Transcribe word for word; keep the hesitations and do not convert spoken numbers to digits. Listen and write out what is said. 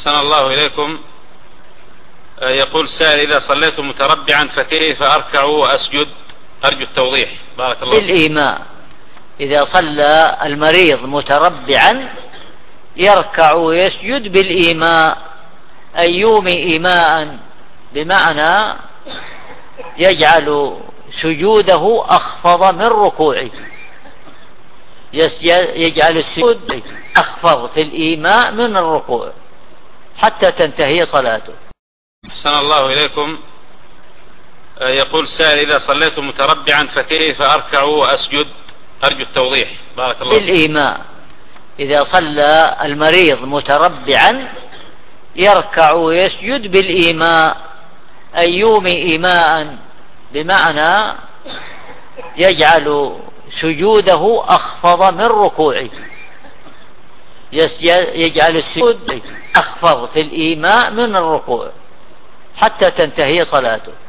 أحسن الله إليكم. يقول سائل: إذا صليت متربعا فكيف أركع وأسجد؟ أرجو التوضيح بارك الله. بالإيماء، إذا صلى المريض متربعا يركع ويسجد بالإيماء، أي يومي إيماء، بمعنى يجعل سجوده أخفض من ركوعه، يجعل السجود أخفض في الإيماء من الركوع حتى تنتهي صلاته. أحسن الله إليكم. يقول سائل: إذا صليت متربعا فكيف أركع وأسجد؟ أرجو التوضيح بارك الله. بالإيماء، إذا صلى المريض متربعا يركع ويسجد بالإيماء، أي يومي إيماء، بمعنى يجعل سجوده أخفض من ركوعه، يجعل السجود أخفض في الإيماء من الركوع حتى تنتهي صلاته.